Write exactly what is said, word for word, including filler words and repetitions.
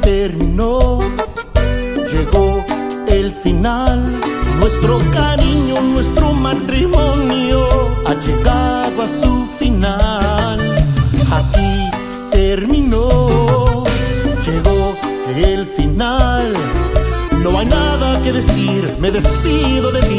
terminó, llegó el final. Nuestro cariño, nuestro matrimonio ha llegado a su final. Aquí terminó, llegó el final. No hay nada que decir, me despido de